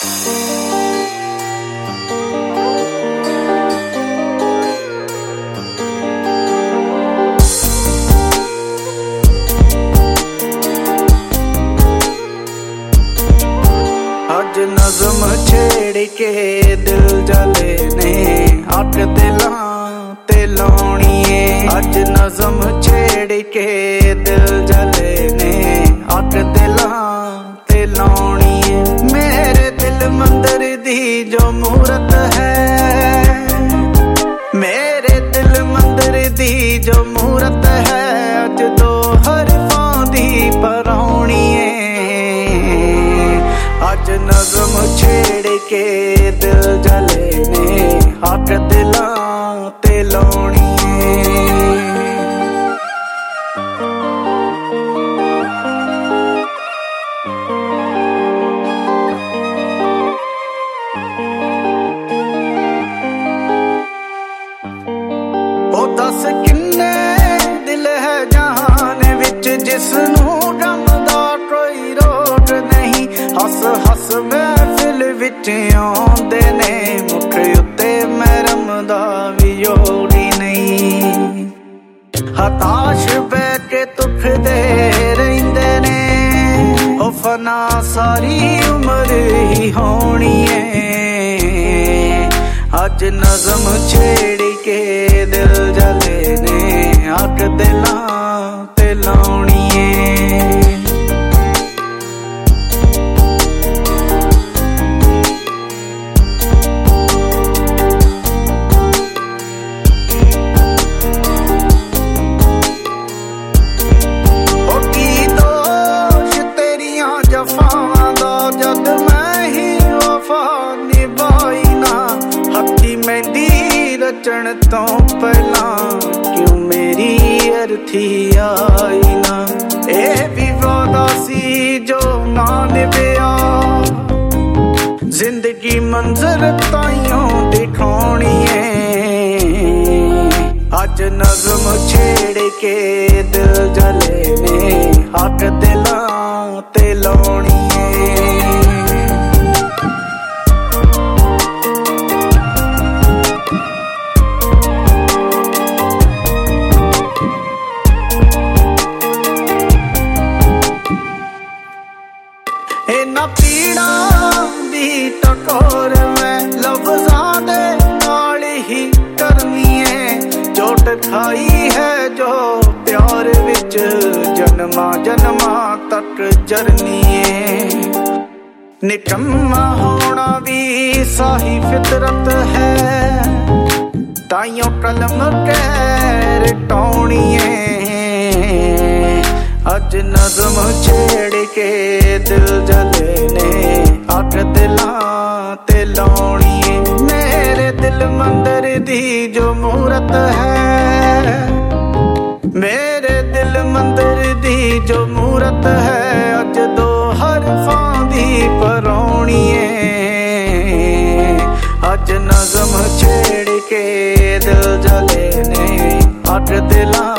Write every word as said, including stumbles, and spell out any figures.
अज नज़म छेड़ के दिल जले ने अट दिलां ते लाउणीए। अज नज़म छेड़ के दिल जले ने अट दिलां ते लाउणीए। मेरे दिल मंदिर दी जो मूरत है, मेरे दिल मंदिर दी जो मूरत है, अज दो हरफां दी पराउणीए। अज नज़म छेड़ के दिल जले ने अट दिलां ते लाउणीए। ओ दस किन्ने दिल है जहान विच जिसनू गम दा कोई रोग नहीं। हस हस महफिल विच आउंदे ने मुख उत्ते महरम दा भी योड़ी नहीं। हताश बह के दुख दे रहिंदे ने, ओ फना सारी उम्र ही होनी है। अज नज़म छेड़ के दिल जले ने अट दिलां ते लाउणीए। रचण तो पहला क्यों मेरी अर्थी आई ना। ए भी वादा सी जो ना निभया, जिंदगी मंजर ताइयों दिखानी है। अज नज़म छेड़ के दिल जले ने अट दिलां ते लाउणीए। इन्हां पीड़ां दी टकोर मैं लफ्ज़ां दे नाल ही करनी है। चोट खाई है जो प्यार विच जन्मां जन्मां तक जरनी है। निकम्मा होना भी साही फितरत है, ताइयों कलम कैर टौनी है। अज नज़म छेड़ के दिल जले ने अट दिलां ते लाउणीए। मेरे दिल मंदिर दी जो मूरत है, मेरे दिल मंदिर दी जो मूरत है, अज दो हरफां दी पराउणीए। अज नज़म छेड़ के दिल जले ने अट दिलां